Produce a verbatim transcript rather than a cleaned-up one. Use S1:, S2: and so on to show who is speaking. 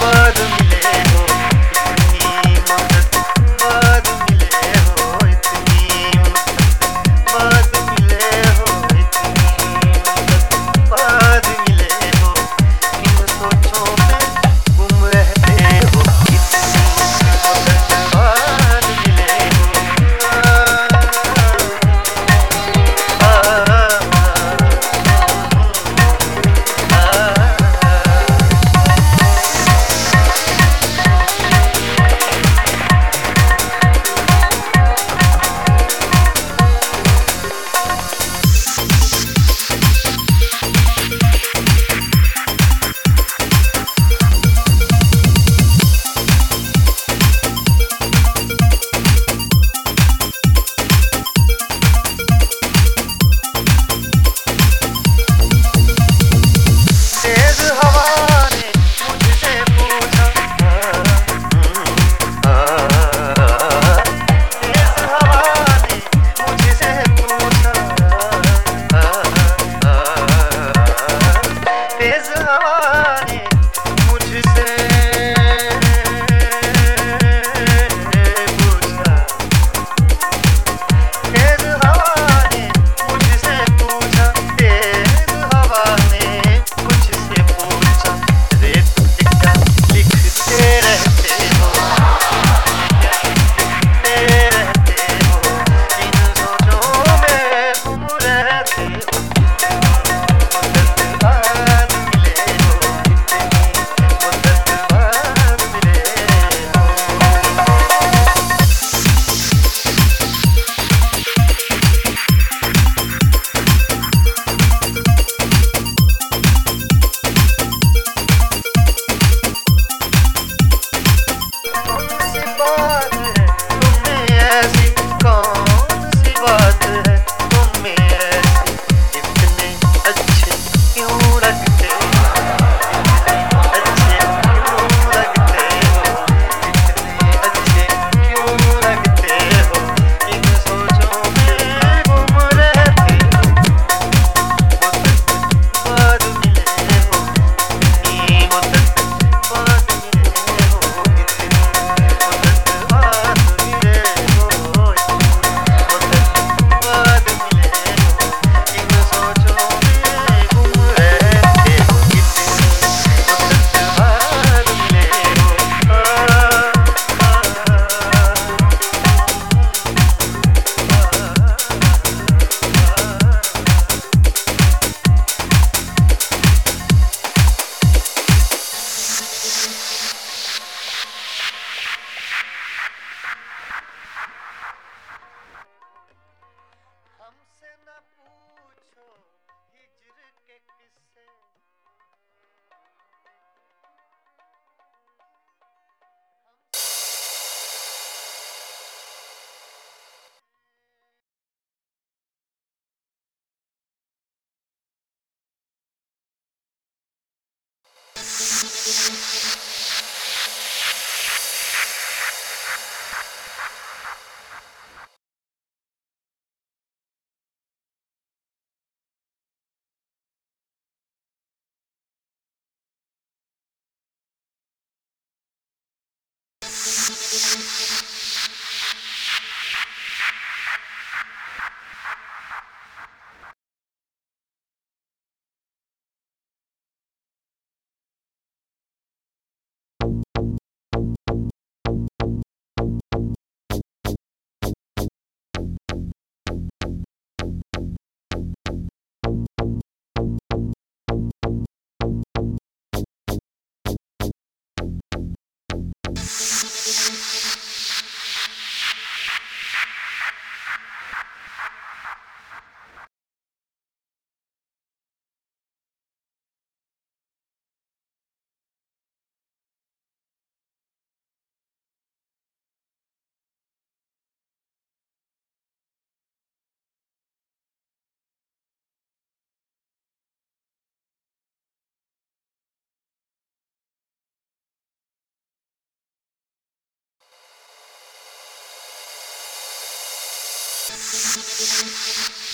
S1: बाद मिले हो इतनी मुद्दत बाद मिले हो इतनी मुद्दत बाद मिले हो इतनी मुद्दत बाद मिले हो इन सोचों में गुम रहते हो इतनी मुद्दत बाद मिले हो आ, आ, आ, आ, तेज हवा ने मुझसे पूछा तेज हवा ने मुझसे पूछा तेज हवा ने मुझसे पूछा तेज हवा ने मुझसे पूछा तेज हवा ने मुझसे पूछा रेत पे क्या लिखते रहते हो लिखते रहते हो इन सोचों में गुम रहते हो मुद्दत बाद मिले हो इतनी मुद्दत बाद मिले हो कौन सी बात है तुम में ऐसी कौन सी बात है तुम में ऐसी इतने अच्छे क्यों लगते हो इतने अच्छे क्यों लगते हो इतने अच्छे क्यों लगते हो इन सोचों में गुम रहते हो मुद्दत बाद मिले हो इतनी मुद्दत बाद मिले हो इतनी मुद्दत बाद मिले हो इतनी मुद्दत बाद मिले हो इन सोचों में गुम रहते हो इतनी मुद्दत बाद मिले हो हमसे न पूछो हिज्र के किस्से
S2: Thank you.